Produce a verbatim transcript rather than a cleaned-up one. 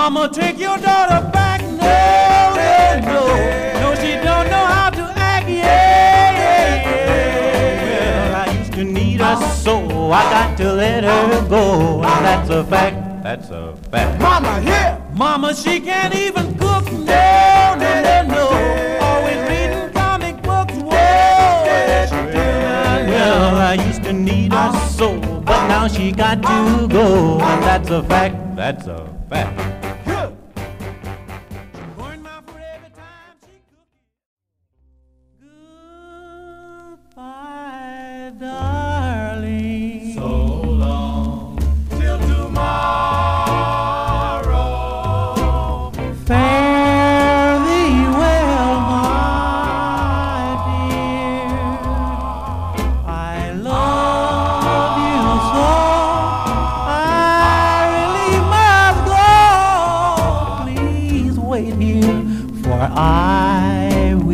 Mama, take your daughter back. No, no, no. No, she don't know how to act. Yeah, yeah, yeah. Well, I used to need her so I got to let her go. And that's a fact. That's a fact. Mama, here. Mama, she can't even cook. No, no, no, no. Always reading comic books. Whoa. Well, I used to need her so, but now she got to go. And that's a fact. That's a fact. Goodbye, darling. So long till tomorrow. Fare thee well, my dear. I love you so. I really must go. Please wait here, for I